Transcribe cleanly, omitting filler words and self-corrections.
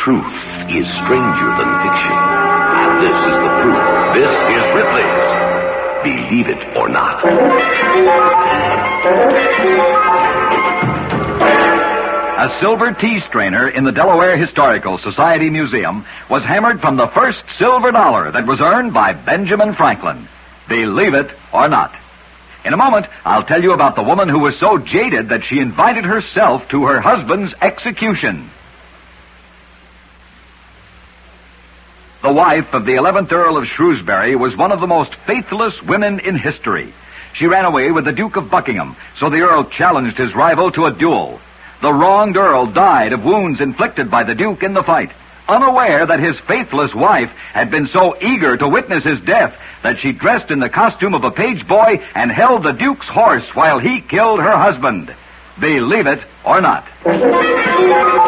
Truth is stranger than fiction. And this is the proof. This is Ripley's Believe It or Not. A silver tea strainer in the Delaware Historical Society Museum was hammered from the first silver dollar that was earned by Benjamin Franklin. Believe it or not. In a moment, I'll tell you about the woman who was so jaded that she invited herself to her husband's execution. The wife of the 11th Earl of Shrewsbury was one of the most faithless women in history. She ran away with the Duke of Buckingham, so the Earl challenged his rival to a duel. The wronged Earl died of wounds inflicted by the Duke in the fight, unaware that his faithless wife had been so eager to witness his death that she dressed in the costume of a page boy and held the Duke's horse while he killed her husband. Believe it or not.